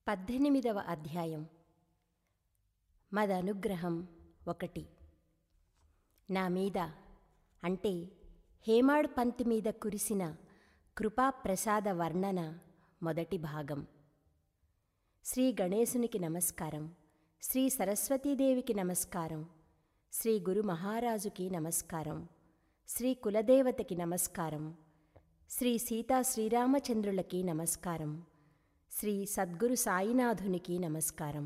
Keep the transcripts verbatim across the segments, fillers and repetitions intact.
పద్దెనిమిదవ అధ్యాయం. మదనుగ్రహం ఒకటి. నా మీద అంటే హేమాడ్ పంత్ మీద కురిసిన కృపాప్రసాద వర్ణన మొదటి భాగం. శ్రీ గణేశునికి నమస్కారం, శ్రీ సరస్వతీదేవికి నమస్కారం, శ్రీ గురు మహారాజుకి నమస్కారం, శ్రీ కులదేవతకి నమస్కారం, శ్రీ సీతా శ్రీరామచంద్రులకి నమస్కారం, శ్రీ సద్గురు సాయినాథునికి నమస్కారం.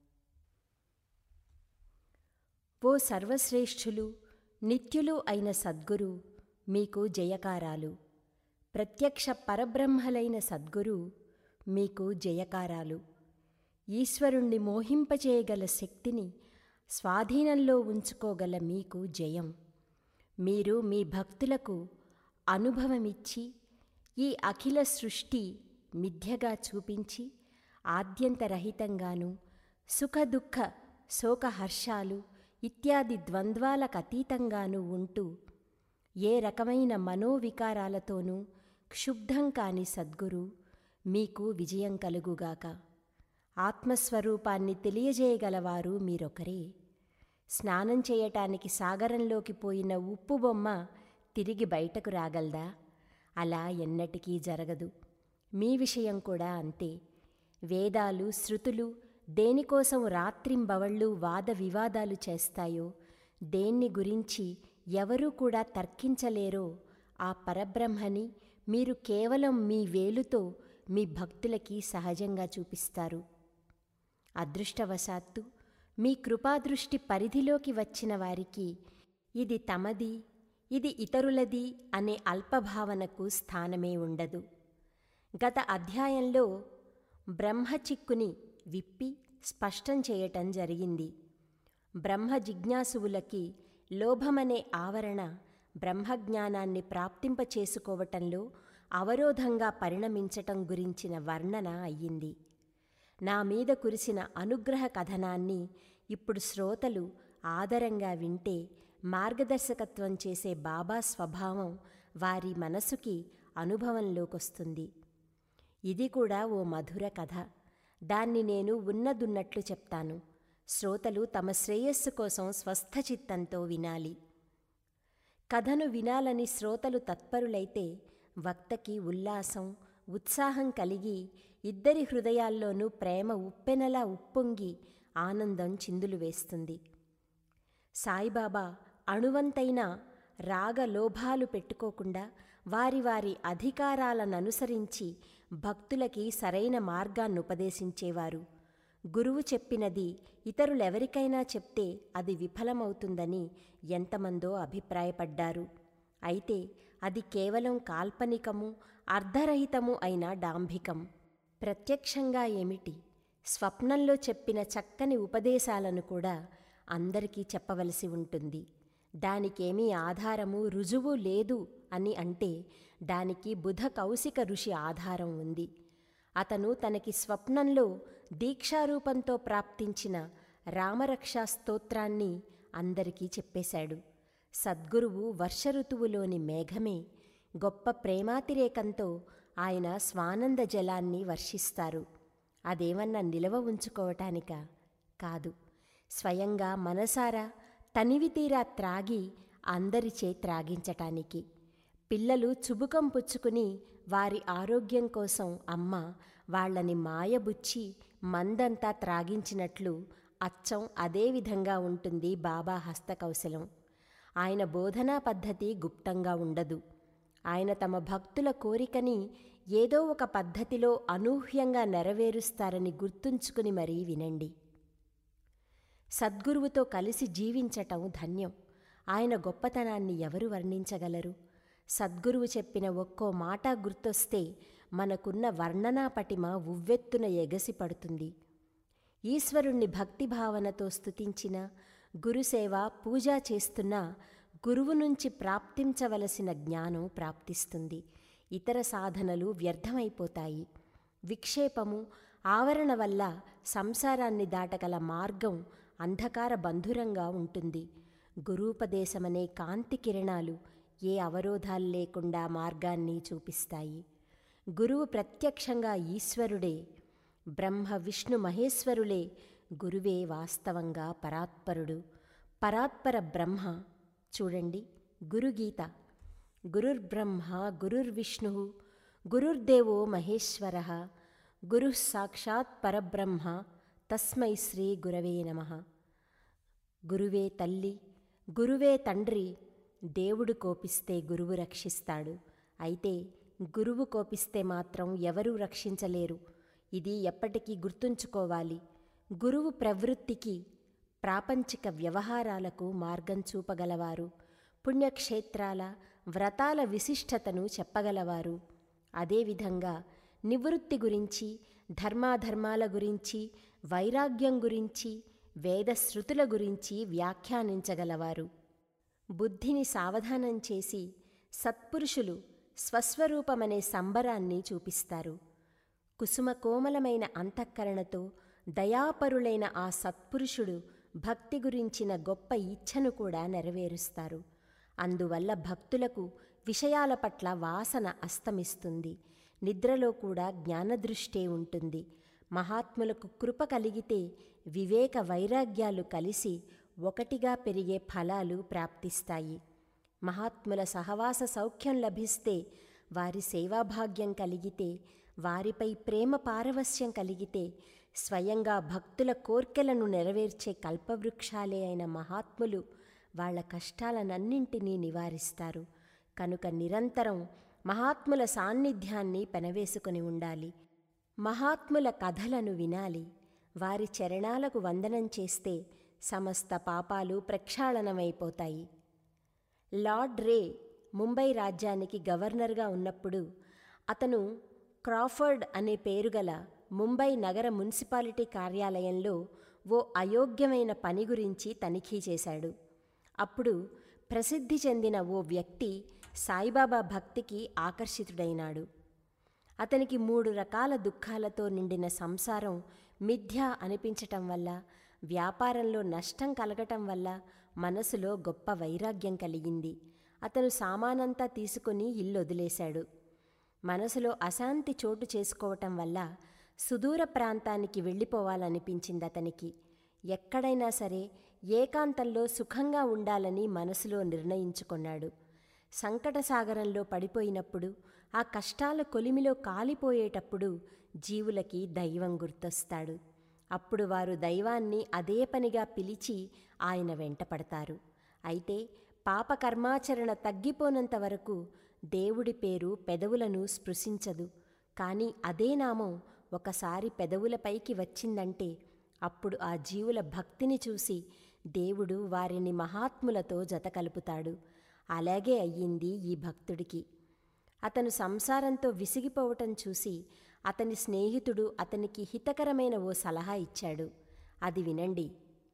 ఓ సర్వశ్రేష్ఠులు, నిత్యులు అయిన సద్గురు మీకు జయకారాలు. ప్రత్యక్ష పరబ్రహ్మలైన సద్గురు మీకు జయకారాలు. ఈశ్వరుణ్ణి మోహింపచేయగల శక్తిని స్వాధీనంలో ఉంచుకోగల మీకు జయం. మీరు మీ భక్తులకు అనుభవమిచ్చి ఈ అఖిల సృష్టి మిథ్యగా చూపించి ఆద్యంతరహితంగాను సుఖదుఃఖ శోకహర్షాలు ఇత్యాది ద్వంద్వాలకు అతీతంగాను ఉంటూ ఏ రకమైన మనోవికారాలతోనూ క్షుబ్ధం కాని సద్గురు మీకు విజయం కలుగుగాక. ఆత్మస్వరూపాన్ని తెలియజేయగలవారు మీరొకరే. స్నానం చేయటానికి సాగరంలోకి పోయిన ఉప్పు బొమ్మ తిరిగి బయటకు రాగలదా? అలా ఎన్నటికీ జరగదు. మీ విషయం కూడా అంతే. వేదాలు శృతులు దేనికోసం రాత్రింబవళ్ళు వాద వివాదాలు చేస్తాయో, దేన్ని గురించి ఎవరూ కూడా తర్కించలేరో ఆ పరబ్రహ్మని మీరు కేవలం మీ వేలుతో మీ భక్తులకి సహజంగా చూపిస్తారు. అదృష్టవశాత్తు మీ కృపాదృష్టి పరిధిలోకి వచ్చిన వారికి ఇది తమది, ఇది ఇతరులది అనే అల్పభావనకు స్థానమే ఉండదు. గత అధ్యాయంలో బ్రహ్మచిక్కుని విప్పి స్పష్టం చేయటం జరిగింది. బ్రహ్మ జిజ్ఞాసువులకి లోభమనే ఆవరణ బ్రహ్మజ్ఞానాన్ని ప్రాప్తింపచేసుకోవటంలో అవరోధంగా పరిణమించటం గురించిన వర్ణన అయ్యింది. నా మీద కురిసిన అనుగ్రహ కథనాన్ని ఇప్పుడు శ్రోతలు ఆదరంగా వింటే మార్గదర్శకత్వం చేసే బాబా స్వభావం వారి మనసుకి అనుభవంలోకొస్తుంది. ఇది కూడా ఓ మధుర కథ. దాన్ని నేను ఉన్నదున్నట్లు చెప్తాను. శ్రోతలు తమ శ్రేయస్సు కోసం స్వస్థచిత్తంతో వినాలి. కథను వినాలని శ్రోతలు తత్పరులైతే వక్తకి ఉల్లాసం, ఉత్సాహం కలిగి ఇద్దరి హృదయాల్లోనూ ప్రేమ ఉప్పెనలా ఉప్పొంగి ఆనందం చిందులు వేస్తుంది. సాయిబాబా అణువంతైన రాగలోభాలు పెట్టుకోకుండా వారి వారి అధికారాలననుసరించి భక్తులకి సరైన మార్గాన్నుపదేశించేవారు. గురువు చెప్పినది ఇతరులెవరికైనా చెప్తే అది విఫలమవుతుందని ఎంతమందో అభిప్రాయపడ్డారు. అయితే అది కేవలం కాల్పనికము, అర్ధరహితము అయిన డాంభికం. ప్రత్యక్షంగా ఏమిటి, స్వప్నంలో చెప్పిన చక్కని ఉపదేశాలను కూడా అందరికీ చెప్పవలసి ఉంటుంది. దానికేమీ ఆధారము రుజువు లేదు అని అంటే దానికి బుధ కౌశిక ఋషి ఆధారం ఉంది. అతను తనకి స్వప్నంలో దీక్షారూపంతో ప్రాప్తించిన రామరక్షా స్తోత్రాన్ని అందరికీ చెప్పేశాడు. సద్గురువు వర్ష ఋతువులోని మేఘమే. గొప్ప ప్రేమాతిరేకంతో ఆయన స్వానంద జలాన్ని వర్షిస్తారు. అదేమన్నా నిలవ ఉంచుకోవటానికా? కాదు, స్వయంగా మనసారా తనివితీరా త్రాగి అందరిచే త్రాగించటానికి. పిల్లలు చుబుకం పుచ్చుకుని వారి ఆరోగ్యం కోసం అమ్మ వాళ్లని మాయబుచ్చి మందంతా త్రాగించినట్లు అచ్చం అదేవిధంగా ఉంటుంది బాబా హస్తకౌశలం. ఆయన బోధనా పద్ధతి గుప్తంగా ఉండదు. ఆయన తమ భక్తుల కోరికని ఏదో ఒక పద్ధతిలో అనూహ్యంగా నెరవేరుస్తారని గుర్తుంచుకుని మరీ వినండి. సద్గురువుతో కలిసి జీవించటం ధన్యం. ఆయన గొప్పతనాన్ని ఎవరు వర్ణించగలరు? సద్గురువు చెప్పిన ఒక్కో మాట గుర్తొస్తే మనకున్న వర్ణనా పటిమ ఉవ్వెత్తున ఎగసిపడుతుంది. ఈశ్వరుణ్ణి భక్తిభావనతో స్తుతించిన, గురుసేవ పూజా చేస్తున్న గురువు నుంచి ప్రాప్తించవలసిన జ్ఞానం ప్రాప్తిస్తుంది. ఇతర సాధనలు వ్యర్థమైపోతాయి. విక్షేపము, ఆవరణ వల్ల సంసారాన్ని దాటగల మార్గం అంధకార బంధురంగా ఉంటుంది. గురూపదేశమనే కాంతి కిరణాలు ఏ అవరోధాలు లేకుండా మార్గాన్ని చూపిస్తాయి. గురువు ప్రత్యక్షంగా ఈశ్వరుడే. బ్రహ్మ విష్ణు మహేశ్వరులే గురువే వాస్తవంగా పరాత్పరుడు. పరాత్పర బ్రహ్మ చూడండి, గురుగీత. గురుర్బ్రహ్మ గురుర్విష్ణు గురుర్దేవో మహేశ్వర గురుః సాక్షాత్ పరబ్రహ్మ తస్మై శ్రీ గురవే నమః. గురువే తల్లి, గురువే తండ్రి. దేవుడు కోపిస్తే గురువు రక్షిస్తాడు. అయితే గురువు కోపిస్తే మాత్రం ఎవరూ రక్షించలేరు. ఇది ఎప్పటికీ గుర్తుంచుకోవాలి. గురువు ప్రవృత్తికి, ప్రాపంచిక వ్యవహారాలకు మార్గం చూపగలవారు. పుణ్యక్షేత్రాల, వ్రతాల విశిష్టతను చెప్పగలవారు. అదేవిధంగా నివృత్తి గురించి, ధర్మాధర్మాల గురించి, వైరాగ్యం గురించి, వేదశృతుల గురించి వ్యాఖ్యానించగలవారు. బుద్ధిని సావధానం చేసి సత్పురుషులు స్వస్వరూపమనే సంబరాన్ని చూపిస్తారు. కుసుమ కోమలమైన అంతఃకరణతో దయాపరులైన ఆ సత్పురుషుడు భక్తి గురించిన గొప్ప ఇచ్ఛను కూడా నెరవేరుస్తారు. అందువల్ల భక్తులకు విషయాల పట్ల వాసన అస్తమిస్తుంది. నిద్రలో కూడా జ్ఞానదృష్టే ఉంటుంది. మహాత్ములకు కృప కలిగితే వివేక వైరాగ్యాలు కలిసి ఒకటిగా పెరిగే ఫలాలు ప్రాప్తిస్తాయి. మహాత్ముల సహవాస సౌఖ్యం లభిస్తే, వారి సేవాభాగ్యం కలిగితే, వారిపై ప్రేమ పారవస్యం కలిగితే, స్వయంగా భక్తుల కోర్కెలను నెరవేర్చే కల్పవృక్షాలే అయిన మహాత్ములు వాళ్ల కష్టాలనన్నింటినీ నివారిస్తారు. కనుక నిరంతరం మహాత్ముల సాన్నిధ్యాన్ని పెనవేసుకుని ఉండాలి. మహాత్ముల కథలను వినాలి. వారి చరణాలకు వందనం చేస్తే సమస్త పాపాలు ప్రక్షాళనమైపోతాయి. లార్డ్ రే ముంబై రాజ్యానికి గవర్నర్గా ఉన్నప్పుడు అతను క్రాఫర్డ్ అనే పేరుగల ముంబై నగర మున్సిపాలిటీ కార్యాలయంలో ఓ అయోగ్యమైన పని గురించి తనిఖీ చేశాడు. అప్పుడు ప్రసిద్ధి చెందిన ఓ వ్యక్తి సాయిబాబా భక్తికి ఆకర్షితుడైనాడు. అతనికి మూడు రకాల దుఃఖాలతో నిండిన సంసారం మిథ్య అనిపించటం వల్ల, వ్యాపారంలో నష్టం కలగటం వల్ల మనసులో గొప్ప వైరాగ్యం కలిగింది. అతను సామానంతా తీసుకుని ఇల్లు వదిలేశాడు. మనసులో అశాంతి చోటు చేసుకోవటం వల్ల సుదూర ప్రాంతానికి వెళ్ళిపోవాలనిపించింది అతనికి. ఎక్కడైనా సరే ఏకాంతంలో సుఖంగా ఉండాలని మనసులో నిర్ణయించుకున్నాడు. సంకటసాగరంలో పడిపోయినప్పుడు, ఆ కష్టాల కొలిమిలో కాలిపోయేటప్పుడు జీవులకి దైవం గుర్తొస్తాడు. అప్పుడు వారు దైవాన్ని అదే పనిగా పిలిచి ఆయన వెంట పడతారు. అయితే పాపకర్మాచరణ తగ్గిపోనంత వరకు దేవుడి పేరు పెదవులను స్పృశించదు. కానీ అదే నామం ఒకసారి పెదవులపైకి వచ్చిందంటే అప్పుడు ఆ జీవుల భక్తిని చూసి దేవుడు వారిని మహాత్ములతో జతకలుపుతాడు. అలాగే అయ్యింది ఈ భక్తుడికి. అతను సంసారంతో విసిగిపోవటం చూసి అతని స్నేహితుడు అతనికి హితకరమైన ఓ సలహా ఇచ్చాడు. అది వినండి.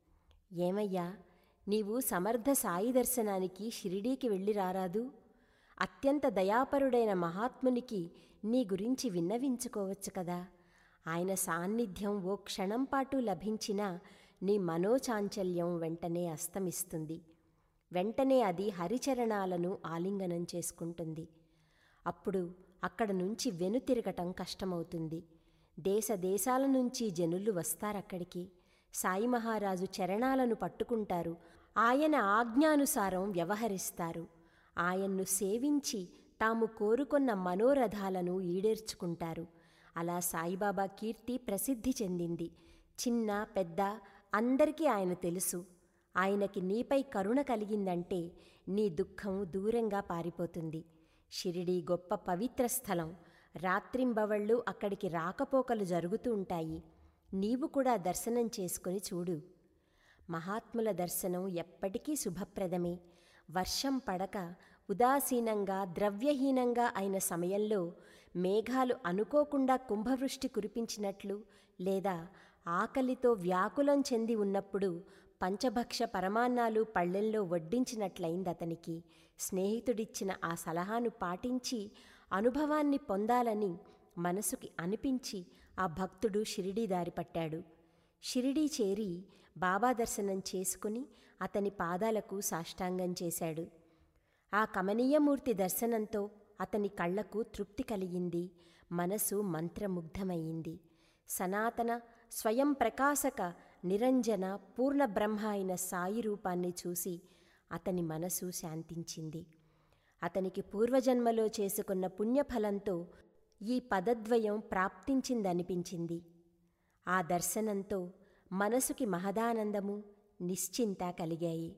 ఏమయ్యా, నీవు సమర్థ సాయి దర్శనానికి షిరిడీకి వెళ్ళి రారాదు? అత్యంత దయాపరుడైన మహాత్మునికి నీ గురించి విన్నవించుకోవచ్చు కదా. ఆయన సాన్నిధ్యం ఓ క్షణం పాటు లభించినా నీ మనోచాంచల్యం వెంటనే అస్తమిస్తుంది. వెంటనే అది హరిచరణాలను ఆలింగనం చేసుకుంటుంది. అప్పుడు అక్కడ నుంచి వెనుతిరగటం కష్టమవుతుంది. దేశ దేశాల నుంచి జనులు వస్తారక్కడికి. సాయి మహారాజు చరణాలను పట్టుకుంటారు. ఆయన ఆజ్ఞానుసారం వ్యవహరిస్తారు. ఆయన్ను సేవించి తాము కోరుకున్న మనోరథాలను ఈడేర్చుకుంటారు. అలా సాయిబాబా కీర్తి ప్రసిద్ధి చెందింది. చిన్న పెద్ద అందరికీ ఆయన తెలుసు. ఆయనకి నీపై కరుణ కలిగిందంటే నీ దుఃఖం దూరంగా పారిపోతుంది. షిరిడీ గొప్ప పవిత్ర స్థలం. రాత్రింబవళ్ళు అక్కడికి రాకపోకలు జరుగుతూ ఉంటాయి. నీవు కూడా దర్శనం చేసుకుని చూడు. మహాత్ముల దర్శనం ఎప్పటికీ శుభప్రదమే. వర్షం పడక ఉదాసీనంగా ద్రవ్యహీనంగా అయిన సమయంలో మేఘాలు అనుకోకుండా కుంభవృష్టి కురిపించినట్లు, లేదా ఆకలితో వ్యాకులం చెంది ఉన్నప్పుడు పంచభక్ష పరమాన్నాలు పళ్ళెంలో వడ్డించినట్లయిందతనికి. స్నేహితుడిచ్చిన ఆ సలహాను పాటించి అనుభవాన్ని పొందాలని మనసుకి అనిపించి ఆ భక్తుడు షిరిడీ దారి పట్టాడు. షిరిడీ చేరి బాబా దర్శనం చేసుకుని అతని పాదాలకు సాష్టాంగం చేశాడు. ఆ కమనీయమూర్తి దర్శనంతో అతని కళ్లకు తృప్తి కలిగింది. మనసు మంత్రముగ్ధమయ్యింది. సనాతన స్వయం ప్రకాశక నిరంజన పూర్ణ బ్రహ్మ అయిన సాయి రూపాన్ని చూసి అతని మనసు శాంతించింది. అతనికి పూర్వజన్మలో చేసుకున్న పుణ్యఫలంతో ఈ పదద్వయం ప్రాప్తించిందనిపించింది. ఆ దర్శనంతో మనసుకి మహదానందము, నిశ్చింత కలిగాయి.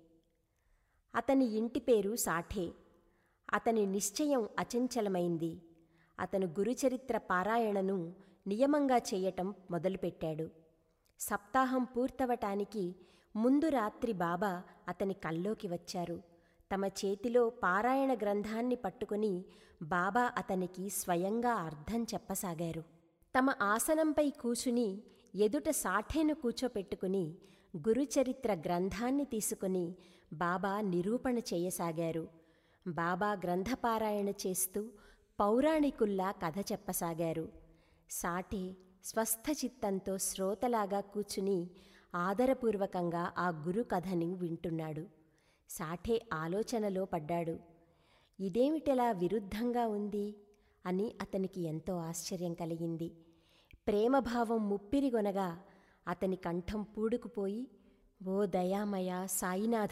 అతని ఇంటి పేరు సాఠే. అతని నిశ్చయం అచంచలమైంది. అతను గురుచరిత్ర పారాయణను నియమంగా చేయటం మొదలుపెట్టాడు. సప్తాహం పూర్తవటానికి ముందు రాత్రి బాబా అతని కల్లోకి వచ్చారు. తమ చేతిలో పారాయణ గ్రంథాన్ని పట్టుకుని బాబా అతనికి స్వయంగా అర్థం చెప్పసాగారు. తమ ఆసనంపై కూచుని ఎదుట సాఠేను కూర్చోపెట్టుకుని గురుచరిత్ర గ్రంథాన్ని తీసుకుని బాబా నిరూపణ చేయసాగారు. బాబా గ్రంథపారాయణ చేస్తూ పౌరాణికుల్లా కథ చెప్పసాగారు. సాఠే స్వస్థచిత్తంతో శ్రోతలాగా కూర్చుని ఆదరపూర్వకంగా ఆ గురు కథని వింటున్నాడు. సాఠే ఆలోచనలో పడ్డాడు. ఇదేమిటలా విరుద్ధంగా ఉంది అని అతనికి ఎంతో ఆశ్చర్యం కలిగింది. ప్రేమభావం ముప్పిరిగొనగా అతని కంఠం పూడుకుపోయి, ఓ దయామయ సాయినాథ,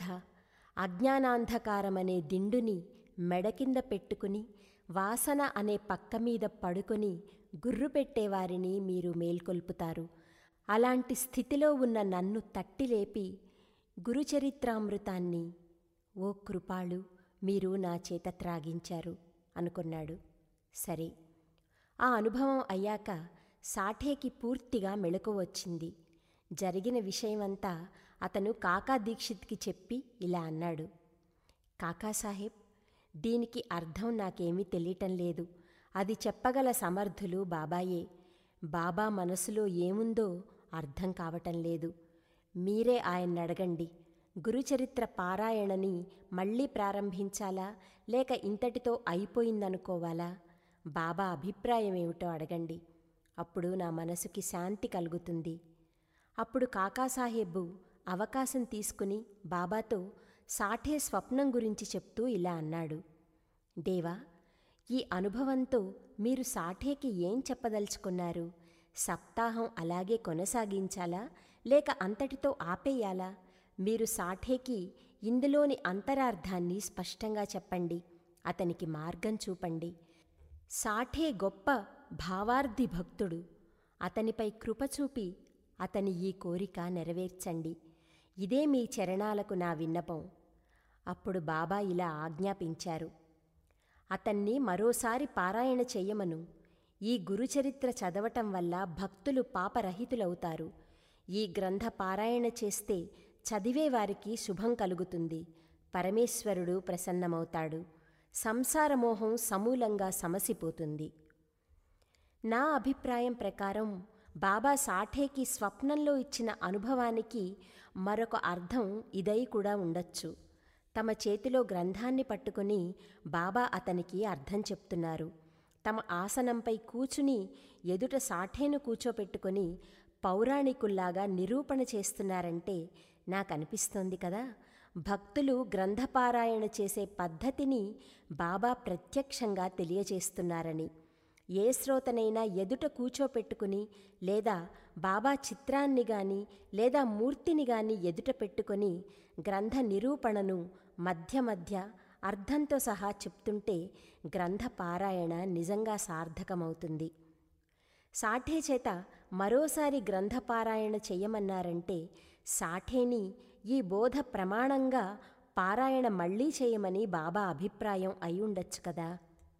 అజ్ఞానాంధకారమనే దిండుని మెడకింద పెట్టుకుని వాసన అనే పక్క మీద పడుకొని గుర్రు పెట్టేవారిని మీరు మేల్కొల్పుతారు. అలాంటి స్థితిలో ఉన్న నన్ను తట్టిలేపి గురుచరిత్రామృతాన్ని ఓ కృపాళు మీరు నా చేత త్రాగించారు అనుకున్నాడు. సరే, ఆ అనుభవం అయ్యాక సాఠేకి పూర్తిగా మెళకువ వచ్చింది. జరిగిన విషయమంతా అతను కాకా దీక్షిత్కి చెప్పి ఇలా అన్నాడు. కాకాసాహెబ్, దీనికి అర్థం నాకేమీ తెలియటం లేదు. అది చెప్పగల సమర్థులు బాబాయే. బాబా మనసులో ఏముందో అర్థం కావటం లేదు. మీరే ఆయన్ని అడగండి. గురుచరిత్ర పారాయణని మళ్ళీ ప్రారంభించాలా లేక ఇంతటితో అయిపోయిందనుకోవాలా? బాబా అభిప్రాయం ఏమిటో అడగండి. అప్పుడు నా మనసుకి శాంతి కలుగుతుంది. అప్పుడు కాకాసాహెబు అవకాశం తీసుకుని బాబాతో సాఠే స్వప్నం గురించి చెప్తూ ఇలా అన్నాడు. దేవా, ఈ అనుభవంతో మీరు సాఠేకి ఏం చెప్పదలుచుకున్నారు? సప్తాహం అలాగే కొనసాగించాలా లేక అంతటితో ఆపేయాలా? మీరు సాఠేకి ఇందులోని అంతరార్థాన్ని స్పష్టంగా చెప్పండి. అతనికి మార్గం చూపండి. సాఠే గొప్ప భావార్థి భక్తుడు. అతనిపై కృప చూపి అతని ఈ కోరిక నెరవేర్చండి. ఇదే మీ చరణాలకు నా విన్నపం. అప్పుడు బాబా ఇలా ఆజ్ఞాపించారు. అతన్ని మరోసారి పారాయణ చెయ్యమను. ఈ గురుచరిత్ర చదవటం వల్ల భక్తులు పాపరహితులవుతారు. ఈ గ్రంథ పారాయణ చేస్తే చదివేవారికి శుభం కలుగుతుంది. పరమేశ్వరుడు ప్రసన్నమవుతాడు. సంసారమోహం సమూలంగా సమసిపోతుంది. నా అభిప్రాయం ప్రకారం బాబా సాఠేకి స్వప్నంలో ఇచ్చిన అనుభవానికి మరొక అర్థం ఇదై కూడా ఉండొచ్చు. తమ చేతిలో గ్రంథాన్ని పట్టుకుని బాబా అతనికి అర్థం చెప్తున్నారు. తమ ఆసనంపై కూచుని ఎదుట సాఠేను కూచోపెట్టుకొని పౌరాణికుల్లాగా నిరూపణ చేస్తున్నారంటే నాకనిపిస్తోంది కదా, భక్తులు గ్రంథపారాయణ చేసే పద్ధతిని బాబా ప్రత్యక్షంగా తెలియచేస్తున్నారని. ఏ శ్రోతనైనా ఎదుట కూచోపెట్టుకుని లేదా బాబా చిత్రాన్ని గాని లేదా మూర్తిని గాని ఎదుట పెట్టుకొని గ్రంథ నిరూపణను మధ్య మధ్య అర్థంతో సహా చెప్తుంటే గ్రంథ పారాయణ నిజంగా సార్థకమవుతుంది. సాఠే చేత మరోసారి గ్రంథపారాయణ చెయ్యమన్నారంటే సాఠేని ఈ బోధ ప్రమాణంగా పారాయణ మళ్లీ చేయమని బాబా అభిప్రాయం అయ్యుండొచ్చు కదా.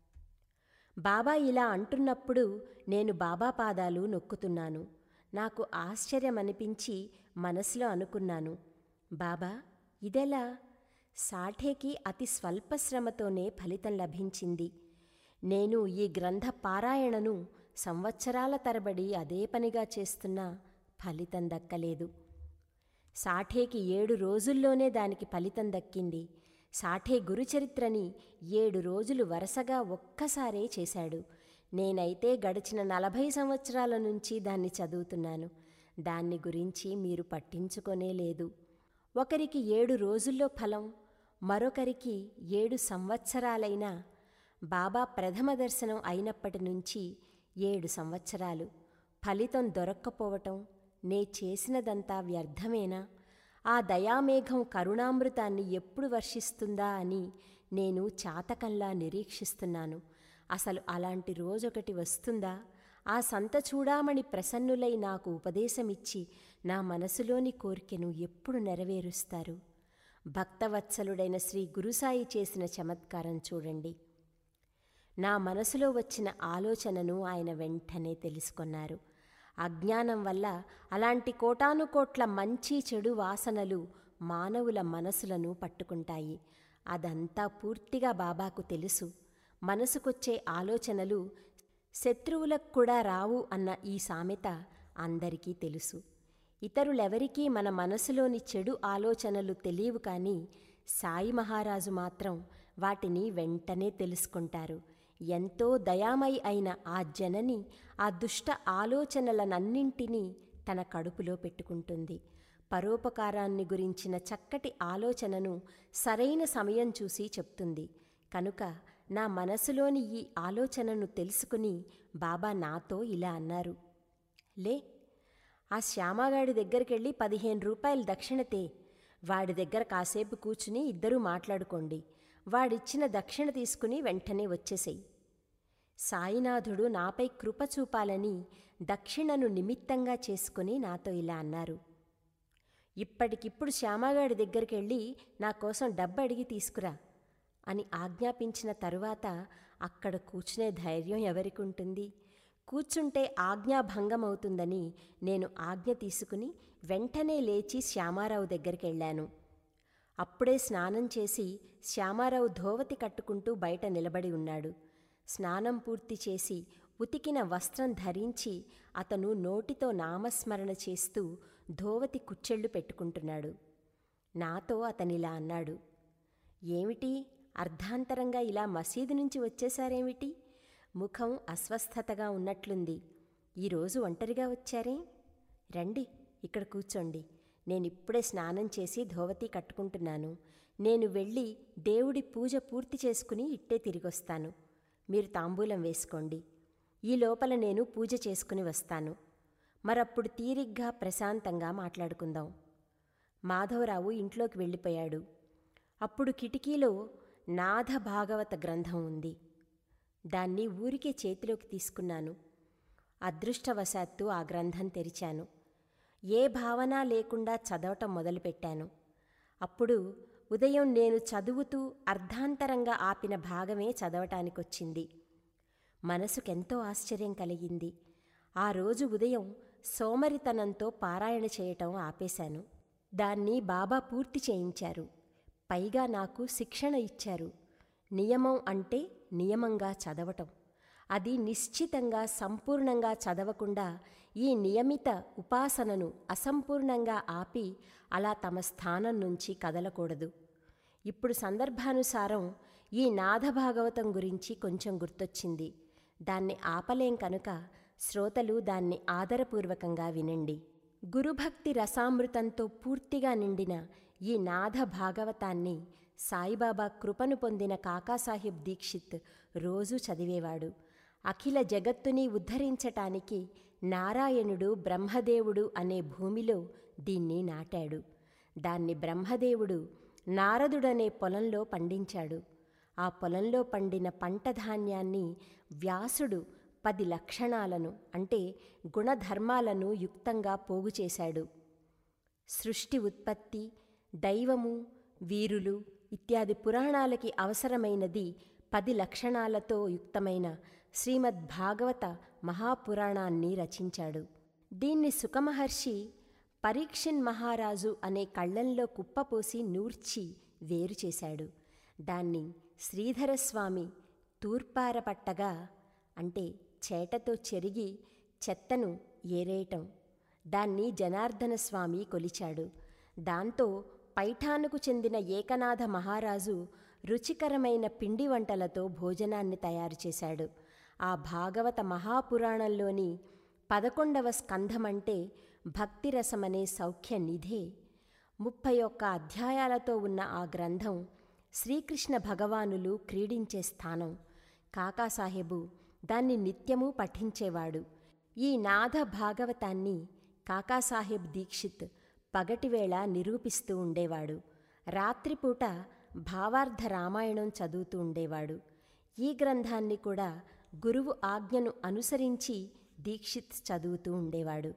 బాబా ఇలా అంటున్నప్పుడు నేను బాబా పాదాలు నొక్కుతున్నాను. నాకు ఆశ్చర్యమనిపించి మనసులో అనుకున్నాను, బాబా ఇదెలా? సాఠేకి అతి స్వల్ప శ్రమతోనే ఫలితం లభించింది. నేను ఈ గ్రంథ పారాయణను సంవత్సరాల తరబడి అదే పనిగా చేస్తున్నా ఫలితం దక్కలేదు. సాఠేకి ఏడు రోజుల్లోనే దానికి ఫలితం దక్కింది. సాఠే గురుచరిత్రని ఏడు రోజులు వరుసగా ఒక్కసారే చేశాడు. నేనైతే గడిచిన నలభై సంవత్సరాల నుంచి దాన్ని చదువుతున్నాను. దాన్ని గురించి మీరు పట్టించుకొనే లేదు. ఒకరికి ఏడు రోజుల్లో ఫలం, మరొకరికి ఏడు సంవత్సరాలైనా బాబా ప్రథమ దర్శనం అయినప్పటి నుంచి ఏడు సంవత్సరాలు, ఫలితం దొరక్కపోవటం, నే చేసినదంతా వ్యర్థమేనా? ఆ దయామేఘం కరుణామృతాన్ని ఎప్పుడు వర్షిస్తుందా అని నేను చాతకంలా నిరీక్షిస్తున్నాను. అసలు అలాంటి రోజొకటి వస్తుందా? ఆ సంత చూడామణి ప్రసన్నులై నాకు ఉపదేశమిచ్చి నా మనసులోని కోరికెను ఎప్పుడు నెరవేరుస్తారు? భక్తవత్సలుడైన శ్రీ గురుసాయి చేసిన చమత్కారం చూడండి. నా మనసులో వచ్చిన ఆలోచనను ఆయన వెంటనే తెలుసుకొన్నారు. అజ్ఞానం వల్ల అలాంటి కోటానుకోట్ల మంచి చెడు వాసనలు మానవుల మనసులను పట్టుకుంటాయి. అదంతా పూర్తిగా బాబాకు తెలుసు. మనసుకొచ్చే ఆలోచనలు శత్రువులకు కూడా రావు అన్న ఈ సామెత అందరికీ తెలుసు. ఇతరులెవరికీ మన మనసులోని చెడు ఆలోచనలు తెలియవు, కానీ సాయి మహారాజు మాత్రం వాటిని వెంటనే తెలుసుకుంటారు. ఎంతో దయామయి అయిన ఆ జనని ఆ దుష్ట ఆలోచనలనన్నింటినీ తన కడుపులో పెట్టుకుంటుంది. పరోపకారాన్ని గురించిన చక్కటి ఆలోచనను సరైన సమయం చూసి చెప్తుంది. కనుక నా మనసులోని ఈ ఆలోచనను తెలుసుకుని బాబా నాతో ఇలా అన్నారు. లే, ఆ శ్యామగాడి దగ్గరికెళ్ళి పదిహేను రూపాయలు దక్షిణతే. వాడి దగ్గర కాసేపు కూర్చుని ఇద్దరూ మాట్లాడుకోండి. వాడిచ్చిన దక్షిణ తీసుకుని వెంటనే వచ్చేసేయి. సాయినాథుడు నాపై కృప చూపాలని దక్షిణను నిమిత్తంగా చేసుకుని నాతో ఇలా అన్నారు. ఇప్పటికిప్పుడు శ్యామగాడి దగ్గరికెళ్ళి నా కోసం డబ్బు అడిగి తీసుకురా అని ఆజ్ఞాపించిన తరువాత అక్కడ కూర్చునే ధైర్యం ఎవరికుంటుంది? కూర్చుంటే ఆజ్ఞాభంగమవుతుందని నేను ఆజ్ఞ తీసుకుని వెంటనే లేచి శ్యామారావు దగ్గరికెళ్ళాను. అప్పుడే స్నానం చేసి శ్యామారావు ధోవతి కట్టుకుంటూ బయట నిలబడి ఉన్నాడు. స్నానం పూర్తి చేసి ఉతికిన వస్త్రం ధరించి అతను నోటితో నామస్మరణ చేస్తూ ధోవతి కుచ్చెళ్ళు పెట్టుకుంటున్నాడు. నాతో అతనిలా అన్నాడు. ఏమిటి, అర్ధాంతరంగా ఇలా మసీదు నుంచి వచ్చేశారేమిటి? ముఖం అస్వస్థతగా ఉన్నట్లుంది. ఈరోజు ఒంటరిగా వచ్చారే? రండి, ఇక్కడ కూర్చోండి. నేనిప్పుడే స్నానం చేసి ధోవతి కట్టుకుంటున్నాను. నేను వెళ్ళి దేవుడి పూజ పూర్తి చేసుకుని ఇట్టే తిరిగొస్తాను. మీరు తాంబూలం వేసుకోండి. ఈ లోపల నేను పూజ చేసుకుని వస్తాను. మరప్పుడు తీరిగ్గా ప్రశాంతంగా మాట్లాడుకుందాం. మాధవరావు ఇంట్లోకి వెళ్ళిపోయాడు. అప్పుడు కిటికీలో నాథ భాగవత గ్రంథం ఉంది. దాన్ని ఊరికే చేతిలోకి తీసుకున్నాను. అదృష్టవశాత్తు ఆ గ్రంథం తెరిచాను. ఏ భావన లేకుండా చదవటం మొదలుపెట్టాను. అప్పుడు ఉదయం నేను చదువుతూ అర్ధాంతరంగా ఆపిన భాగమే చదవటానికొచ్చింది. మనసుకెంతో ఆశ్చర్యం కలిగింది. ఆ రోజు ఉదయం సోమరితనంతో పారాయణ చేయటం ఆపేశాను. దాన్ని బాబా పూర్తి చేయించారు. పైగా నాకు శిక్షణ ఇచ్చారు. నియమం అంటే నియమంగా చదవటం. అది నిశ్చితంగా సంపూర్ణంగా చదవకుండా ఈ నియమిత ఉపాసనను అసంపూర్ణంగా ఆపి అలా తమ స్థానం నుంచి కదలకూడదు. ఇప్పుడు సందర్భానుసారం ఈ నాథభాగవతం గురించి కొంచెం గుర్తొచ్చింది. దాన్ని ఆపలేం కనుక శ్రోతలు దాన్ని ఆదరపూర్వకంగా వినండి. గురుభక్తి రసామృతంతో పూర్తిగా నిండిన ఈ నాథ భాగవతాన్ని సాయిబాబా కృపను పొందిన కాకాసాహెబ్ దీక్షిత్ రోజూ చదివేవాడు. అఖిల జగత్తుని ఉద్ధరించటానికి నారాయణుడు బ్రహ్మదేవుడు అనే భూమిలో దీన్ని నాటాడు. దాన్ని బ్రహ్మదేవుడు నారదుడనే పొలంలో పండించాడు. ఆ పొలంలో పండిన పంట ధాన్యాన్ని వ్యాసుడు పది లక్షణాలను అంటే గుణధర్మాలను యుక్తంగా పోగు చేశాడు. సృష్టి ఉత్పత్తి, దైవము, వీరులు ఇత్యాది పురాణాలకి అవసరమైనది పది లక్షణాలతో యుక్తమైన శ్రీమద్ భాగవత మహాపురాణాన్ని రచించాడు. దీన్ని సుఖమహర్షి పరీక్షిన్ మహారాజు అనే కళ్ళంలో కుప్పపోసి నూర్చి వేరు చేశాడు. దాన్ని శ్రీధరస్వామి తూర్పారపట్టగా అంటే చేటతో చెరిగి చెత్తను ఏరేయటం. దాన్ని జనార్దన స్వామి కొలిచాడు. దాంతో పైఠానుకు చెందిన ఏకనాథ మహారాజు రుచికరమైన పిండి వంటలతో భోజనాన్ని తయారు చేశాడు. ఆ భాగవత మహాపురాణంలోని పదకొండవ స్కంధమంటే భక్తిరసమనే సౌఖ్య నిధే. ముప్పై ఒక్క అధ్యాయాలతో ఉన్న ఆ గ్రంథం శ్రీకృష్ణ భగవానులు క్రీడించే స్థానం. కాకాసాహెబు దాన్ని నిత్యమూ పఠించేవాడు. ఈ నాథ భాగవతాన్ని కాకాసాహెబ్ దీక్షిత్ పగటివేళ నిరూపిస్తూ ఉండేవాడు. రాత్రిపూట భావార్థ రామాయణం చదువుతూ ఉండేవాడు. ఈ గ్రంథాన్ని కూడా గురువు ఆజ్ఞను అనుసరించి దీక్షిత్ చదువుతూ ఉండేవాడు.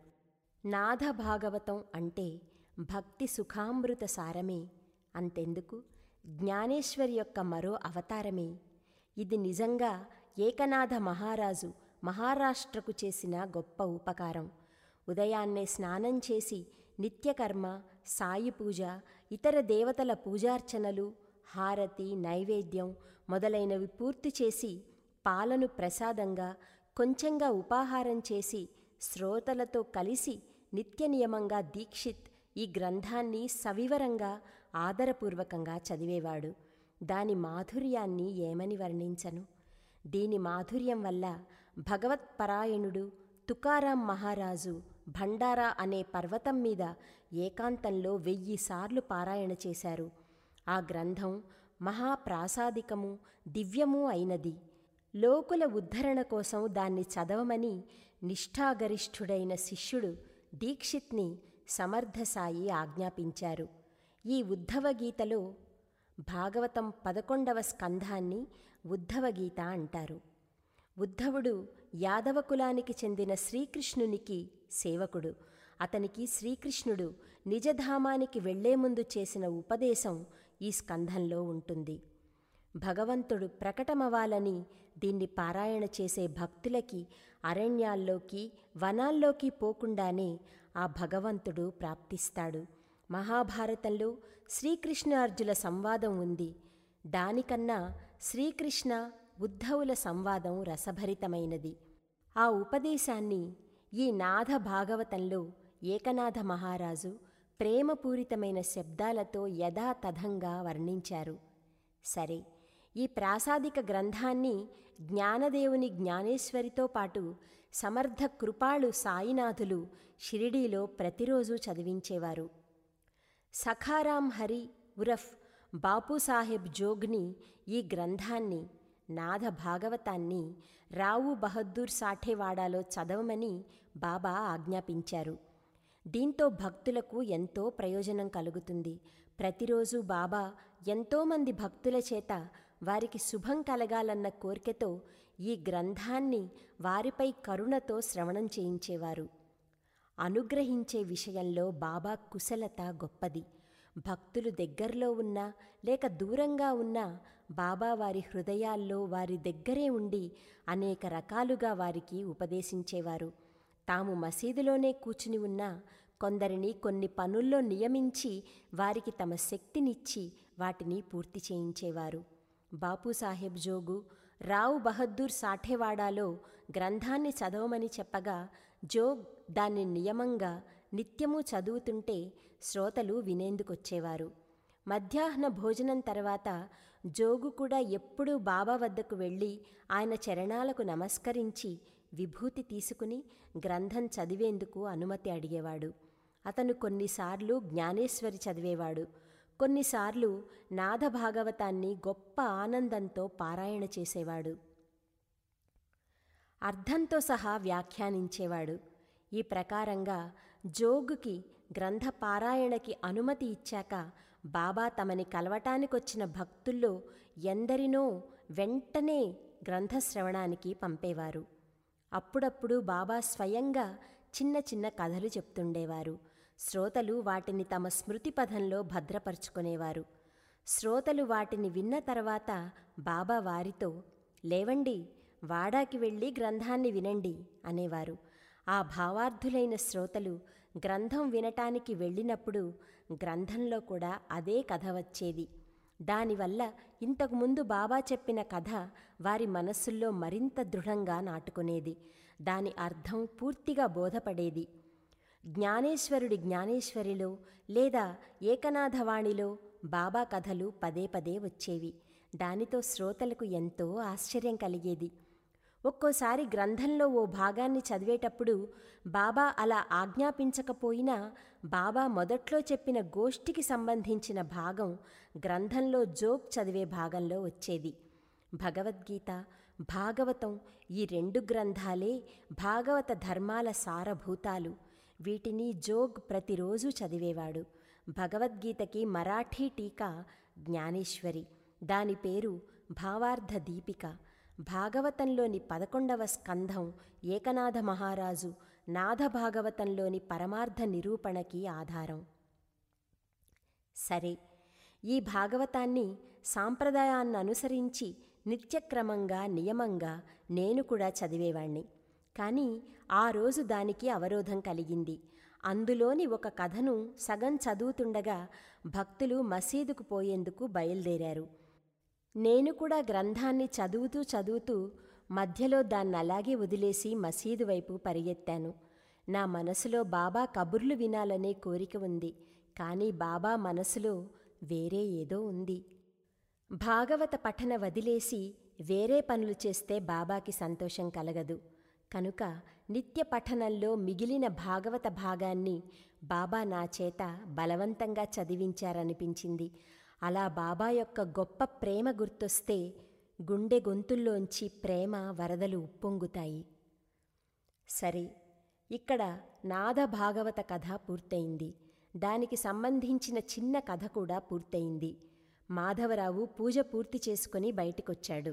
నాథ భాగవతం అంటే భక్తి సుఖామృత సారమే, అంతెందుకు జ్ఞానేశ్వరి యొక్క మరో అవతారమే. ఇది నిజంగా ఏకనాథ మహారాజు మహారాష్ట్రకు చేసిన గొప్ప ఉపకారం. ఉదయాన్నే స్నానం చేసి నిత్యకర్మ, సాయి పూజ, ఇతర దేవతల పూజార్చనలు, హారతి, నైవేద్యం మొదలైనవి పూర్తి చేసి పాలను ప్రసాదంగా కొంచెంగా ఉపాహారం చేసి శ్రోతలతో కలిసి నిత్య నియమంగా దీక్షిత్ ఈ గ్రంథాన్ని సవివరంగా ఆదరపూర్వకంగా చదివేవాడు. దాని మాధుర్యాన్ని ఏమని వర్ణించను. దీని మాధుర్యం వల్ల భగవత్పరాయణుడు తుకారాం మహారాజు భండారా అనే పర్వతం మీద ఏకాంతంలో వెయ్యి సార్లు పారాయణ చేశారు. ఆ గ్రంథం మహాప్రాసాదికము, దివ్యమూ అయినది. లోకుల ఉద్ధరణ కోసం దాన్ని చదవమని నిష్ఠాగరిష్ఠుడైన శిష్యుడు దీక్షిత్ని సమర్థసాయి ఆజ్ఞాపించారు. ఈ ఉద్ధవగీతలో భాగవతం పదకొండవ స్కంధాన్ని ఉద్ధవగీత అంటారు. ఉద్ధవుడు యాదవ కులానికి చెందిన శ్రీకృష్ణునికి సేవకుడు. అతనికి శ్రీకృష్ణుడు నిజధామానికి వెళ్లే ముందు చేసిన ఉపదేశం ఈ స్కంధంలో ఉంటుంది. భగవంతుడు ప్రకటమవ్వాలని దీన్ని పారాయణ చేసే భక్తులకి అరణ్యాల్లోకి, వనాల్లోకి పోకుండానే ఆ భగవంతుడు ప్రాప్తిస్తాడు. మహాభారతంలో శ్రీకృష్ణార్జుల సంవాదం ఉంది. దానికన్నా శ్రీకృష్ణ ఉద్ధవుల సంవాదం రసభరితమైనది. ఆ ఉపదేశాన్ని ఈ నాథ భాగవతంలో ఏకనాథ మహారాజు ప్రేమపూరితమైన శబ్దాలతో యథాతథంగా వర్ణించారు. సరే, ఈ ప్రాసాదిక గ్రంథాన్ని జ్ఞానదేవుని జ్ఞానేశ్వరితో పాటు సమర్థ కృపాళు సాయినాథులు షిరిడీలో ప్రతిరోజు చదివించేవారు. సఖారాం హరి ఉరఫ్ బాపూసాహెబ్ జోగ్ని ఈ గ్రంథాన్ని, నాథ భాగవతాన్ని రావు బహద్దూర్ సాఠేవాడాలో చదవమని బాబా ఆజ్ఞాపించారు. దీంతో భక్తులకు ఎంతో ప్రయోజనం కలుగుతుంది. ప్రతిరోజు బాబా ఎంతోమంది భక్తుల చేత వారికి శుభం కలగాలన్న కోరికతో ఈ గ్రంథాన్ని వారిపై కరుణతో శ్రవణం చేయించేవారు. అనుగ్రహించే విషయంలో బాబా కుశలత గొప్పది. భక్తులు దగ్గరలో ఉన్నా లేక దూరంగా ఉన్నా బాబా వారి హృదయాల్లో వారి దగ్గరే ఉండి అనేక రకాలుగా వారికి ఉపదేశించేవారు. తాము మసీదులోనే కూర్చుని ఉన్నా కొందరిని కొన్ని పనుల్లో నియమించి వారికి తమ శక్తినిచ్చి వాటిని పూర్తి చేయించేవారు. బాపూసాహెబ్ జోగు రావు బహద్దూర్ సాఠేవాడాలో గ్రంథాన్ని చదవమని చెప్పగా జోగ్ దాన్ని నియమంగా నిత్యము చదువుతుంటే శ్రోతలు వినేందుకొచ్చేవారు. మధ్యాహ్న భోజనం తర్వాత జోగు కూడా ఎప్పుడూ బాబా వద్దకు వెళ్ళి ఆయన చరణాలకు నమస్కరించి విభూతి తీసుకుని గ్రంథం చదివేందుకు అనుమతి అడిగేవాడు. అతను కొన్నిసార్లు జ్ఞానేశ్వరి చదివేవాడు. కొన్నిసార్లు నాథ భాగవతాన్ని గొప్ప ఆనందంతో పారాయణ చేసేవాడు. అర్థంతో సహా వ్యాఖ్యానించేవాడు. ఈ ప్రకారంగా జోగుకి గ్రంథ పారాయణకి అనుమతి ఇచ్చాక బాబా తమని కలవటానికొచ్చిన భక్తుల్లో ఎందరినో వెంటనే గ్రంథశ్రవణానికి పంపేవారు. అప్పుడప్పుడు బాబా స్వయంగా చిన్న చిన్న కథలు చెప్తుండేవారు. శ్రోతలు వాటిని తమ స్మృతి పథంలో భద్రపరుచుకునేవారు. శ్రోతలు వాటిని విన్న తర్వాత బాబా వారితో, లేవండి, వాడాకి వెళ్ళి గ్రంథాన్ని వినండి అనేవారు. ఆ భావార్థులైన శ్రోతలు గ్రంథం వినటానికి వెళ్ళినప్పుడు గ్రంథంలో కూడా అదే కథ వచ్చేది. దానివల్ల ఇంతకుముందు బాబా చెప్పిన కథ వారి మనస్సుల్లో మరింత దృఢంగా నాటుకునేది. దాని అర్థం పూర్తిగా బోధపడేది. జ్ఞానేశ్వరుడి జ్ఞానేశ్వరిలో లేదా ఏకనాథవాణిలో బాబా కథలు పదే పదే వచ్చేవి. దానితో శ్రోతలకు ఎంతో ఆశ్చర్యం కలిగేది. ఒక్కోసారి గ్రంథంలో ఓ భాగాన్ని చదివేటప్పుడు బాబా అలా ఆజ్ఞాపించకపోయినా బాబా మొదట్లో చెప్పిన గోష్ఠికి సంబంధించిన భాగం గ్రంథంలో జోగ్ చదివే భాగంలో వచ్చేది. భగవద్గీత, భాగవతం, ఈ రెండు గ్రంథాలే భాగవత ధర్మాల సారభూతాలు. వీటిని జోగ్ ప్రతిరోజు చదివేవాడు. భగవద్గీతకి మరాఠీ టీకా జ్ఞానేశ్వరి, దాని పేరు భావార్థ దీపిక. భాగవతంలోని పదకొండవ స్కంధం ఏకనాథ మహారాజు నాథ భాగవతంలోని పరమార్థ నిరూపణకి ఆధారం. సరే, ఈ భాగవతాన్ని సాంప్రదాయాన్ని అనుసరించి నిత్యక్రమంగా నియమంగా నేను కూడా చదివేవాణ్ణి. కానీ ఆ రోజు దానికి అవరోధం కలిగింది. అందులోని ఒక కథను సగం చదువుతుండగా భక్తులు మసీదుకు పోయేందుకు బయలుదేరారు. నేను కూడా గ్రంథాన్ని చదువుతూ చదువుతూ మధ్యలో దాన్నలాగే వదిలేసి మసీదు వైపు పరిగెత్తాను. నా మనసులో బాబా కబుర్లు వినాలనే కోరిక ఉంది. కానీ బాబా మనసులో వేరే ఏదో ఉంది. భాగవత పఠన వదిలేసి వేరే పనులు చేస్తే బాబాకి సంతోషం కలగదు. కనుక నిత్య పఠనంలో మిగిలిన భాగవత భాగాన్ని బాబా నా చేత బలవంతంగా చదివించారనిపించింది. అలా బాబా యొక్క గొప్ప ప్రేమ గుర్తొస్తే గుండె గొంతుల్లోంచి ప్రేమ వరదలు ఉప్పొంగుతాయి. సరే, ఇక్కడ నాథ భాగవత కథ పూర్తయింది. దానికి సంబంధించిన చిన్న కథ కూడా పూర్తయింది. మాధవరావు పూజ పూర్తి చేసుకుని బయటికొచ్చాడు.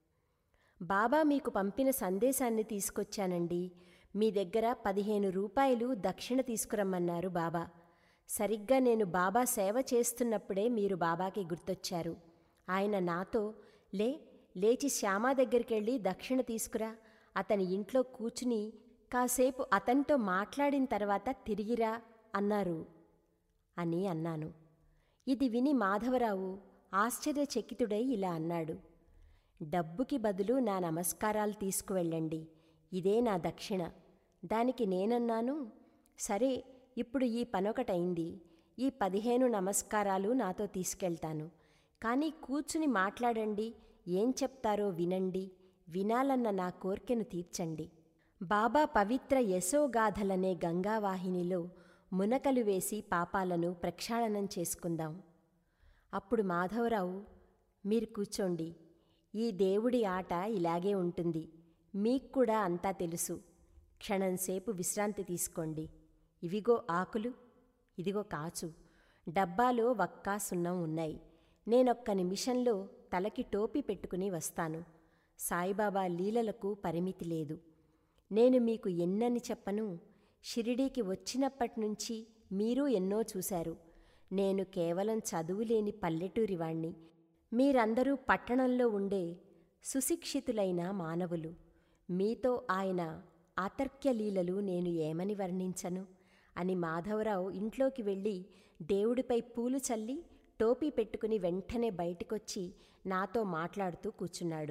బాబా మీకు పంపిన సందేశాన్ని తీసుకొచ్చానండి. మీ దగ్గర పదిహేను రూపాయలు దక్షిణ తీసుకురమ్మన్నారు బాబా. సరిగ్గా నేను బాబా సేవ చేస్తున్నప్పుడే మీరు బాబాకి గుర్తొచ్చారు. ఆయన నాతో, లే లేచి శ్యామా దగ్గరికెళ్ళి దక్షిణ తీసుకురా, అతని ఇంట్లో కూర్చుని కాసేపు అతనితో మాట్లాడిన తర్వాత తిరిగిరా అన్నారు అని అన్నాను. ఇది విని మాధవరావు ఆశ్చర్యచకితుడై ఇలా అన్నాడు, డబ్బుకి బదులు నా నమస్కారాలు తీసుకువెళ్ళండి, ఇదే నా దక్షిణ. దానికి నేనన్నాను, సరే, ఇప్పుడు ఈ పనొకటైంది. ఈ పదిహేను నమస్కారాలు నాతో తీసుకెళ్తాను. కానీ కూర్చుని మాట్లాడండి, ఏం చెప్తారో వినండి, వినాలన్న నా కోర్కెను తీర్చండి. బాబా పవిత్ర యశోగాథలనే గంగావాహినిలో మునకలు వేసి పాపాలను ప్రక్షాళనం చేసుకుందాం. అప్పుడు మాధవరావు, మీరు కూర్చోండి, ఈ దేవుడి ఆట ఇలాగే ఉంటుంది, మీకు కూడా అంతా తెలుసు. క్షణంసేపు విశ్రాంతి తీసుకోండి. ఇవిగో ఆకులు, ఇదిగో కాచు, డబ్బాలో వక్కా సున్నం ఉన్నాయి. నేనొక్క నిమిషంలో తలకి టోపీ పెట్టుకుని వస్తాను. సాయిబాబా లీలలకు పరిమితి లేదు. నేను మీకు ఎన్నని చెప్పను. షిరిడీకి వచ్చినప్పటినుంచి మీరు ఎన్నో చూశారు. నేను కేవలం చదువులేని పల్లెటూరివాణ్ణి. మీరందరూ పట్టణంలో ఉండే సుశిక్షితులైన మానవులు. మీతో ఆయన ఆతర్క్యలీలలు నేను ఏమని వర్ణించను అని మాధవరావు ఇంట్లోకి వెళ్ళి దేవుడిపై పూలు చల్లి టోపీ పెట్టుకుని వెంటనే బయటికొచ్చి నాతో మాట్లాడుతూ కూర్చున్నాడు.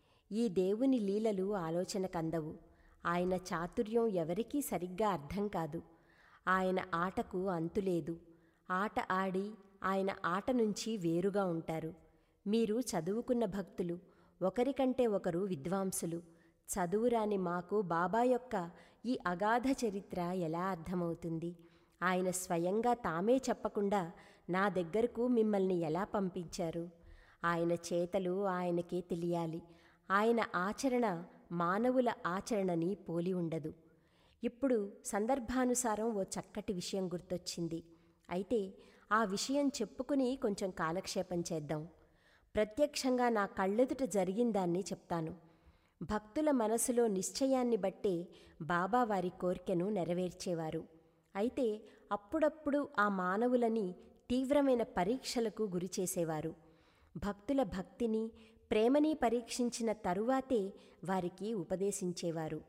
ఈ దేవుని లీలలు ఆలోచనకందవు. ఆయన చాతుర్యం ఎవరికీ సరిగ్గా అర్థం కాదు. ఆయన ఆటకు అంతులేదు. ఆట ఆడి ఆయన ఆట నుంచి వేరుగా ఉంటారు. మీరు చదువుకున్న భక్తులు, ఒకరికంటే ఒకరు విద్వాంసులు. చదువురాని మాకు బాబా యొక్క ఈ అగాధ చరిత్ర ఎలా అర్థమవుతుంది? ఆయన స్వయంగా తామే చెప్పకుండా నా దగ్గరకు మిమ్మల్ని ఎలా పంపించారు? ఆయన చేతలు ఆయనకే తెలియాలి. ఆయన ఆచరణ మానవుల ఆచరణని పోలి ఉండదు. ఇప్పుడు సందర్భానుసారం ఓ చక్కటి విషయం గుర్తొచ్చింది. అయితే ఆ విషయం చెప్పుకుని కొంచెం కాలక్షేపం చేద్దాం. ప్రత్యక్షంగా నా కళ్ళెదుట జరిగిందాన్ని చెప్తాను. భక్తుల మనసులో నిశ్చయాన్ని బట్టే బాబా వారి కోర్కెను నెరవేర్చేవారు. అయితే అప్పుడప్పుడు ఆ మానవులని తీవ్రమైన పరీక్షలకు గురిచేసేవారు. భక్తుల భక్తిని, ప్రేమని పరీక్షించిన తరువాతే వారికి ఉపదేశించేవారు.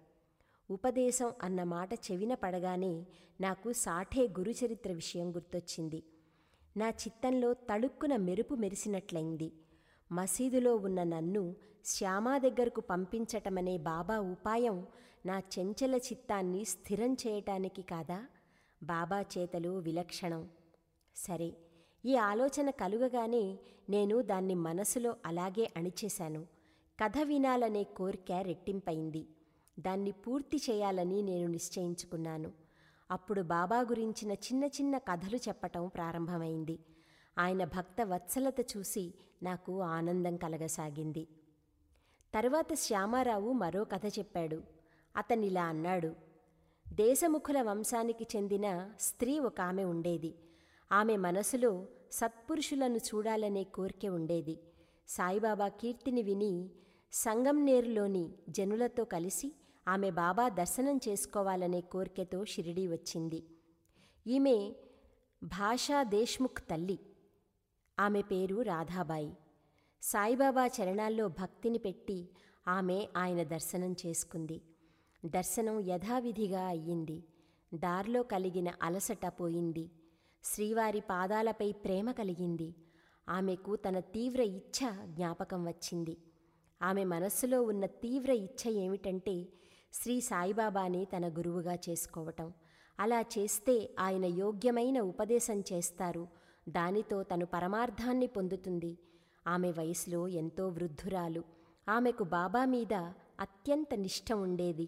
ఉపదేశం అన్న మాట చెవిన పడగానే నాకు సాఠే గురుచరిత్ర విషయం గుర్తొచ్చింది. నా చిత్తంలో తళుక్కున మెరుపు మెరిసినట్లయింది. మసీదులో ఉన్న నన్ను శ్యామా దగ్గరకు పంపించటమనే బాబా ఉపాయం నా చెంచల చిత్తాన్ని స్థిరం చేయటానికి కాదా? బాబా చేతలు విలక్షణం. సరే, ఈ ఆలోచన కలుగగానే నేను దాన్ని మనసులో అలాగే అణిచేశాను. కథ వినాలనే కోరిక రెట్టింపైంది. దాన్ని పూర్తి చేయాలని నేను నిశ్చయించుకున్నాను. అప్పుడు బాబా గురించిన చిన్న చిన్న కథలు చెప్పటం ప్రారంభమైంది. ఆయన భక్త వత్సలత చూసి నాకు ఆనందం కలగసాగింది. తరువాత శ్యామారావు మరో కథ చెప్పాడు. అతనిలా అన్నాడు. దేశముఖుల వంశానికి చెందిన స్త్రీ ఒక ఆమె ఉండేది. ఆమె మనసులో సత్పురుషులను చూడాలనే కోరిక ఉండేది. సాయిబాబా కీర్తిని విని సంగంనేరులోని జనులతో కలిసి ఆమె బాబా దర్శనం చేసుకోవాలనే కోరికతో షిరిడీ వచ్చింది. ఈమె భాషా దేశ్ముఖ్ తల్లి. ఆమె పేరు రాధాబాయి. సాయిబాబా చరణాల్లో భక్తిని పెట్టి ఆమె ఆయన దర్శనం చేసుకుంది. దర్శనం యథావిధిగా అయ్యింది. దారిలో కలిగిన అలసట పోయింది. శ్రీవారి పాదాలపై ప్రేమ కలిగింది. ఆమెకు తన తీవ్ర ఇచ్ఛ జ్ఞాపకం వచ్చింది. ఆమె మనస్సులో ఉన్న తీవ్ర ఇచ్ఛ ఏమిటంటే శ్రీ సాయిబాబాని తన గురువుగా చేసుకోవటం. అలా చేస్తే ఆయన యోగ్యమైన ఉపదేశం చేస్తారు. దానితో తను పరమార్థాన్ని పొందుతుంది. ఆమె వయసులో ఎంతో వృద్ధురాలు. ఆమెకు బాబా మీద అత్యంత నిష్ఠ ఉండేది.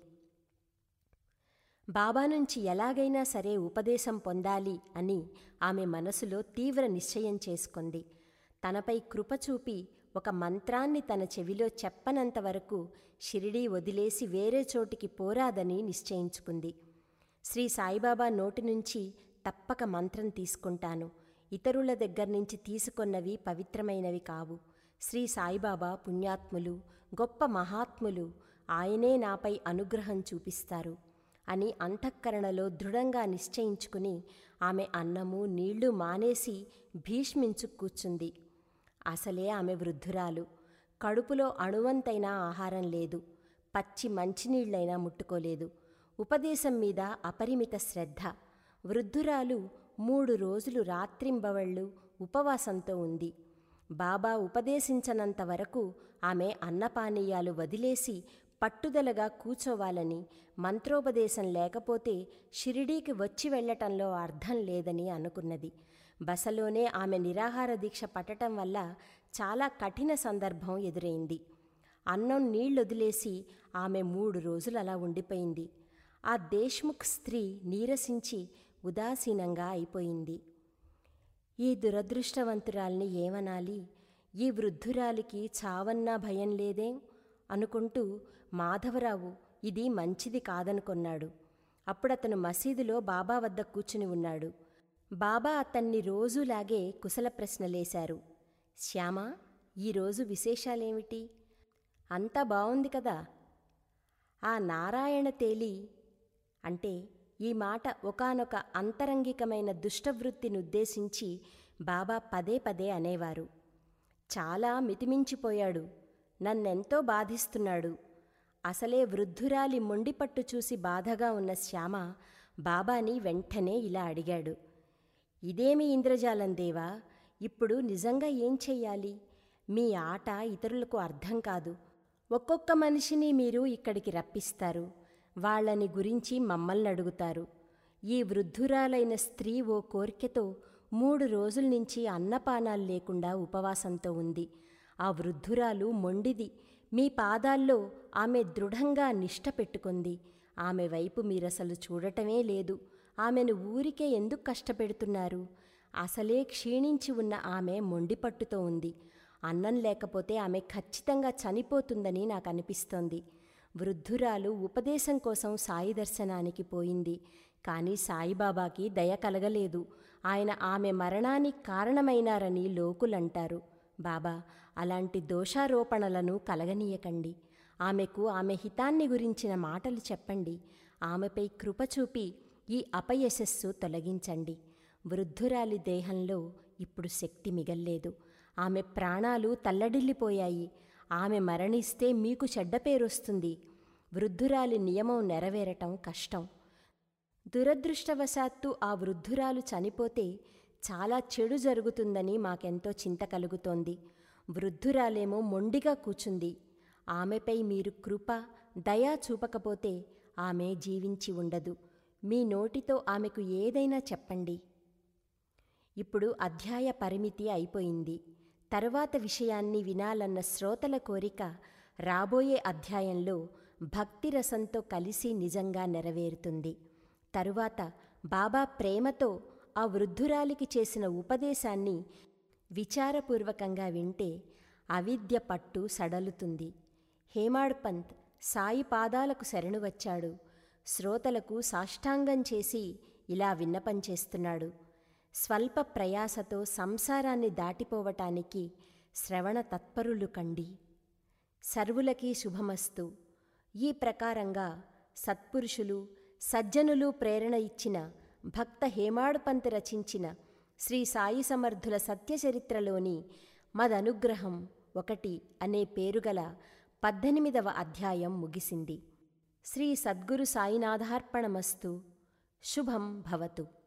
బాబా నుంచి ఎలాగైనా సరే ఉపదేశం పొందాలి అని ఆమె మనసులో తీవ్ర నిశ్చయం చేసుకుంది. తనపై కృపచూపి ఒక మంత్రాన్ని తన చెవిలో చెప్పనంతవరకు షిరిడీ వదిలేసి వేరే చోటికి పోరాదని నిశ్చయించుకుంది. శ్రీ సాయిబాబా నోటి నుంచి తప్పక మంత్రం తీసుకుంటాను. ఇతరుల దగ్గర నుంచి తీసుకొన్నవి పవిత్రమైనవి కావు. శ్రీ సాయిబాబా పుణ్యాత్ములు, గొప్ప మహాత్ములు. ఆయనే నాపై అనుగ్రహం చూపిస్తారు అని అంతఃకరణలో దృఢంగా నిశ్చయించుకుని ఆమె అన్నము నీళ్లు మానేసి భీష్మించు కూర్చుంది. అసలే ఆమె వృద్ధురాలు. కడుపులో అణువంతైనా ఆహారం లేదు. పచ్చి మంచినీళ్లైనా ముట్టుకోలేదు. ఉపదేశం మీద అపరిమిత శ్రద్ధ. వృద్ధురాలు మూడు రోజులు రాత్రింబవళ్ళు ఉపవాసంతో ఉంది. బాబా ఉపదేశించనంత వరకు ఆమె అన్నపానీయాలు వదిలేసి పట్టుదలగా కూచోవాలని, మంత్రోపదేశం లేకపోతే షిరిడీకి వచ్చి వెళ్లటంలో అర్థం లేదని అనుకున్నది. బసలోనే ఆమె నిరాహార దీక్ష పట్టటం వల్ల చాలా కఠిన సందర్భం ఎదురైంది. అన్నం నీళ్లొదిలేసి ఆమె మూడు రోజులు అలా ఉండిపోయింది. ఆ దేశ్ముఖ్ స్త్రీ నీరసించి ఉదాసీనంగా అయిపోయింది. ఈ దురదృష్టవంతురాల్ని ఏమనాలి? ఈ వృద్ధురాలికి చావన్నా భయం లేదేం అనుకుంటూ మాధవరావు ఇది మంచిది కాదనుకొన్నాడు. అప్పుడతను మసీదులో బాబా వద్ద కూర్చుని ఉన్నాడు. బాబా అతన్ని రోజులాగే కుశల ప్రశ్నలేశారు. శ్యామా, ఈరోజు విశేషాలేమిటి? అంతా బావుంది కదా? ఆ నారాయణ తేలి అంటే ఈ మాట ఒకానొక అంతరంగికమైన దుష్టవృత్తినుద్దేశించి బాబా పదే పదే అనేవారు. చాలా మితిమించిపోయాడు. నన్నెంతో బాధిస్తున్నాడు. అసలే వృద్ధురాలి మొండిపట్టు చూసి బాధగా ఉన్న శ్యామ బాబాని వెంటనే ఇలా అడిగాడు. ఇదేమి ఇంద్రజాలం దేవా, ఇప్పుడు నిజంగా ఏం చెయ్యాలి? మీ ఆట ఇతరులకు అర్థం కాదు. ఒక్కొక్క మనిషిని మీరు ఇక్కడికి రప్పిస్తారు. వాళ్ళని గురించి మమ్మల్ని అడుగుతారు. ఈ వృద్ధురాలైన స్త్రీ ఓ కోరికతో మూడు రోజుల నుంచి అన్నపానాలు లేకుండా ఉపవాసంతో ఉంది. ఆ వృద్ధురాలు మొండిది. మీ పాదాల్లో ఆమె దృఢంగా నిష్ఠ పెట్టుకుంది. ఆమె వైపు మీరసలు చూడటమే లేదు. ఆమెను ఊరికే ఎందుకు కష్టపెడుతున్నారు? అసలే క్షీణించి ఉన్న ఆమె మొండిపట్టుతో ఉంది. అన్నం లేకపోతే ఆమె ఖచ్చితంగా చనిపోతుందని నాకు అనిపిస్తోంది. వృద్ధురాలు ఉపదేశం కోసం సాయి దర్శనానికి పోయింది. కానీ సాయిబాబాకి దయ కలగలేదు. ఆయన ఆమె మరణానికి కారణమైనారని లోకులంటారు. బాబా, అలాంటి దోషారోపణలను కలగనీయకండి. ఆమెకు ఆమె హితాన్ని గురించిన మాటలు చెప్పండి. ఆమెపై కృపచూపి ఈ అపయశస్సు తొలగించండి. వృద్ధురాలి దేహంలో ఇప్పుడు శక్తి మిగల్లేదు. ఆమె ప్రాణాలు తల్లడిల్లిపోయాయి. ఆమె మరణిస్తే మీకు చెడ్డ పేరొస్తుంది. వృద్ధురాలి నియమం నెరవేరటం కష్టం. దురదృష్టవశాత్తు ఆ వృద్ధురాలు చనిపోతే చాలా చెడు జరుగుతుందని మాకెంతో చింత కలుగుతోంది. వృద్ధురాలేమో మొండిగా కూచుంది. ఆమెపై మీరు కృప, దయా చూపకపోతే ఆమె జీవించి ఉండదు. మీ నోటితో ఆమెకు ఏదైనా చెప్పండి. ఇప్పుడు అధ్యాయ పరిమితి అయిపోయింది. తరువాత విషయాన్ని వినాలన్న శ్రోతల కోరిక రాబోయే అధ్యాయంలో భక్తిరసంతో కలిసి నిజంగా నెరవేరుతుంది. తరువాత బాబా ప్రేమతో ఆ వృద్ధురాలికి చేసిన ఉపదేశాన్ని విచారపూర్వకంగా వింటే అవిద్య పట్టు సడలుతుంది. హేమాడ్ పంత్ సాయి పాదాలకు శరణు వచ్చాడు. శ్రోతలకు సాష్టాంగం చేసి ఇలా విన్నపం చేస్తున్నాడు. స్వల్ప ప్రయాసతో సంసారాన్ని దాటిపోవటానికి శ్రవణ తత్పరులు కండి. సర్వులకీ శుభమస్తు. ఈ ప్రకారంగా సత్పురుషులు సజ్జనులు ప్రేరణ ఇచ్చిన భక్త హేమాడ్ పంత్ రచించిన శ్రీ సాయి సమర్థుల సత్యచరిత్రలోని మదనుగ్రహం ఒకటి అనే పేరుగల పద్దెనిమిదవ అధ్యాయం ముగిసింది. శ్రీ సద్గురు సాయినాథార్పణమస్తు. శుభం భవతు.